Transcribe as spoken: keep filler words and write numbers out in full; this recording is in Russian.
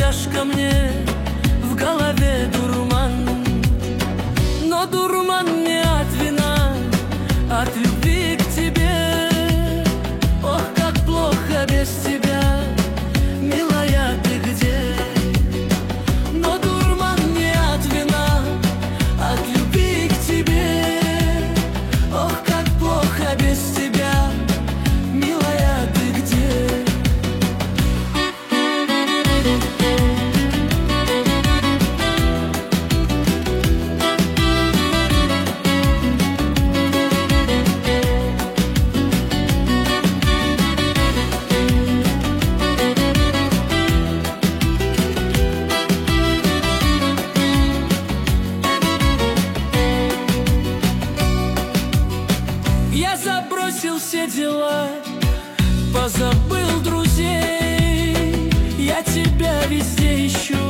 подойдешь ко мне, в голове дурман. Но дурман не от вина, от любви к тебе. Ох, как плохо без тебя, милая, ты где? Но дурман не от вина, от любви к тебе. Ох, как плохо без тебя, милая, ты где? Я забросил все дела, позабыл друзей. Я тебя везде ищу,